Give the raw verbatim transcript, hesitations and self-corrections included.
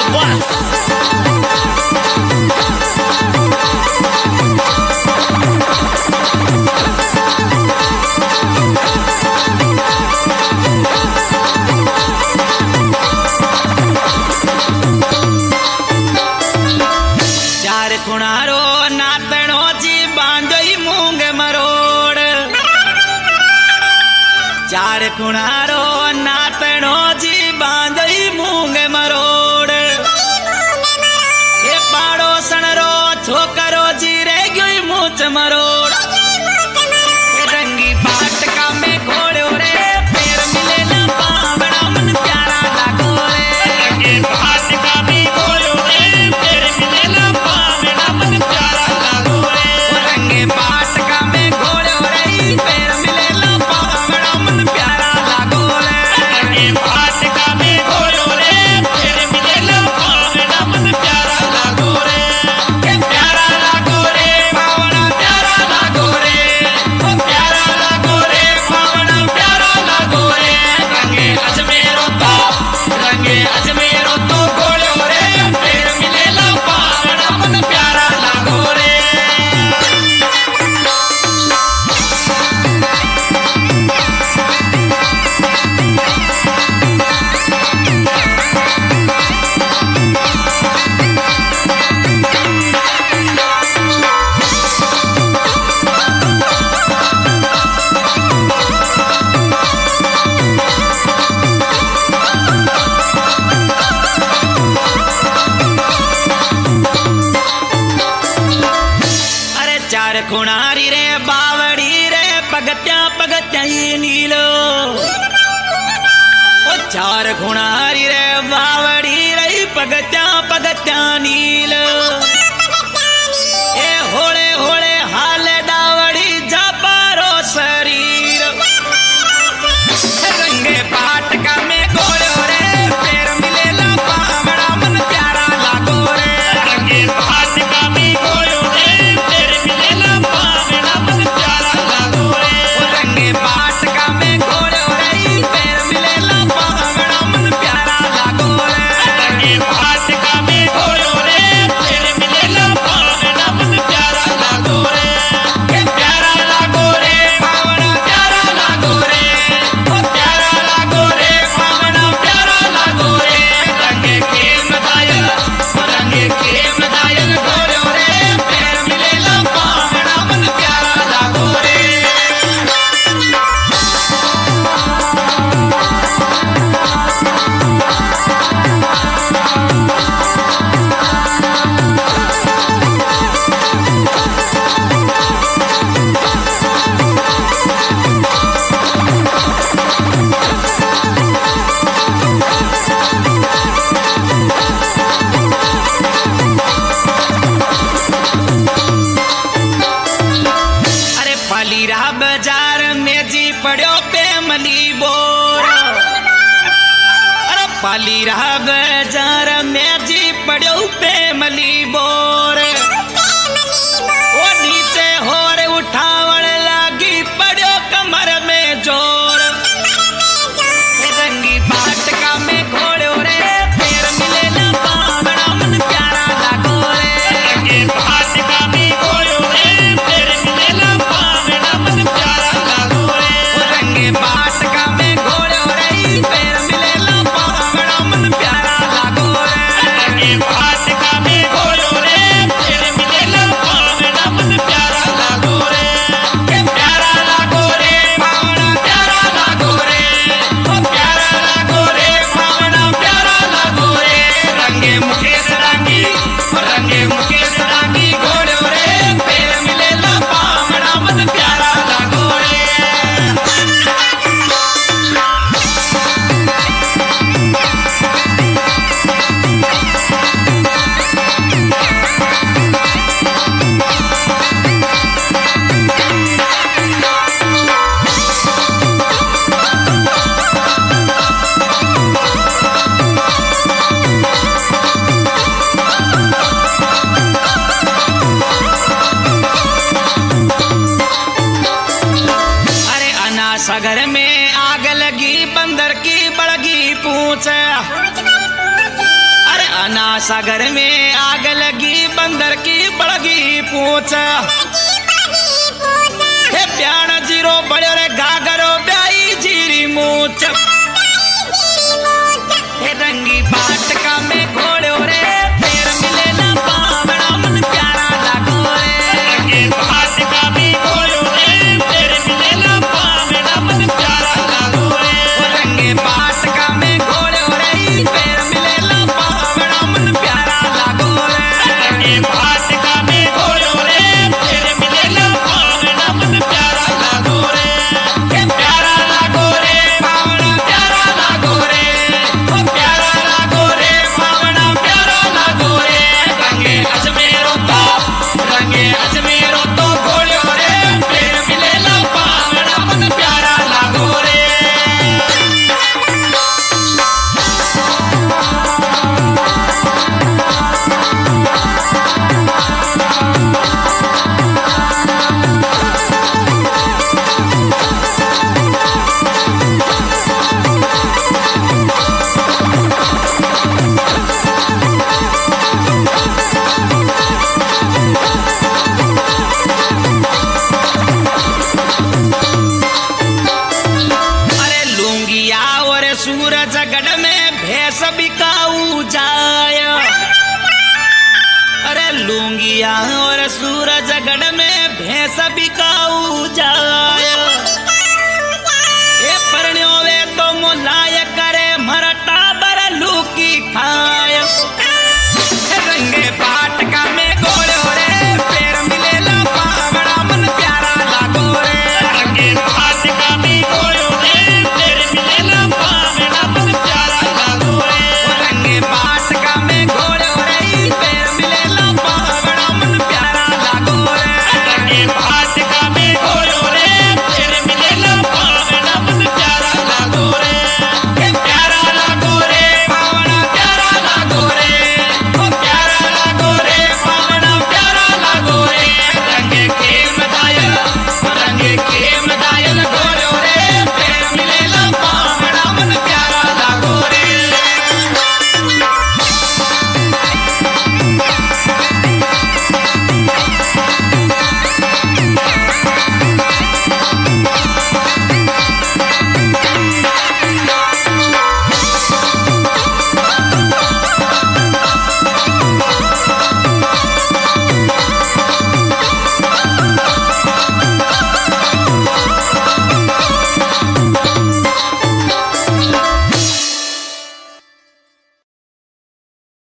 चार कुणारो नातनो जी बांधई मूंग मरोड़ ए पाड़ो सणरो छोकरो जी रे गई मूच मरोड़ रंगी पाटका में घोड़ो रे पैर मिले ना पावड़ा मन प्यारा लागो रे रंगी पाटका में घोड़ो रे पैर मिले ना पावड़ा मन प्यारा लागो रे रंगी पाटका में घोड़ो रे पैर मिले ना पावड़ा मन प्यारा लागो रे रंगी पाटका में घोड़ो रे पैर मिले ना पावड़ा मन प्यारा लागो रे के प्यारा लागो रे पावड़ा प्यारा लागो रे ओ प्यारा लागो रे पावड़ा प्यारा लागो रे रंगे अजमेरो तो रंगे अजमेरो तो घोड़ो रे पैर मिले ना पावड़ा मन प्यारा लागो रे अरे चार खुणारी रे बावड़ी रे पगत्या पगत्या ये नीलो ओ चार खुणारी रे बावड़ी रे पगत्या पगत्या नील ए होळे होळे हाल डावड़ी जापारो शरीर रंगे पाटका में घोड़ो रे पैर मिले ला पावड़ा मन प्यारा लागो रे रंगे पाटका में घोड़ो रे पैर मिले ला पावड़ा मन प्यारा लागो रे रंगे पाटका में घोड़ो रे पैर मिले ला पावड़ा मन प्यारा लागो रे रंगे पाटका में घोड़ो रे पैर मिले ला पावड़ा मन प्यारा लागो रे के प्यारा लागो रे पावड़ा प्यारा लागो रे ओ प्यारा लागो रे पावड़ा प्यारा लागो रे रंगे खेल मदायल रंगे खेल मदायल घोड़ो रे पैर मिले ला पावड़ा मन प्यारा लागो रे अरे पालीरा बाजार में जी पड़ो पे मनी बोर अरे पालीरा बाजार में जी पड़ो पे मनी बोर ओ नीचे होर उठावण लागी पड़ो कमर में जोर रंगी पाटका में घोड़ो रे पैर मिले ना पावड़ा मन प्यारा लागो रे रंगी पाटका में घोड़ो रे पैर मिले ना पावड़ा मन प्यारा लागो रे रंगे पाटका में घोड़ो रे पैर मिले ना पावड़ा मन प्यारा लागो रे रंगे पाटका में घोड़ो रे सागर में आग लगी बंदर की बड़गी पूछ हे प्याण जीरो बड़े रे गागरो ब्याई जीरी मूछ हे रंगी बाटका में घोड़ो रे पैर मिले ना पावड़ा मन प्यारा लागो रे रंगी बाटका में घोड़ो रे पैर मिले ना पावड़ा मन प्यारा लागो रे रंगी बाटका में घोड़ो रे पैर मिले ना पावड़ा मन प्यारा लागो रे रंगी बाटका में घोड़ो रे पैर मिले ना पावड़ा मन प्यारा लागो रे हे प्यारा लागो रे पावड़ा प्यारा लागो रे ओ प्यारा लागो रे पावड़ा प्यारा लागो रे रंगे अजमेरो तो रंगे अजमेरो तो घोड़ो रे पैर मिले ना पावड़ा मन प्यारा लागो रे अरे लूंगिया और सूरज गढ़ में भैंस बिकाऊ जाय अरे लूंगिया और सूरज गढ़ में भैंस बिकाऊ जाय ए परण्यो वे तो मोलाय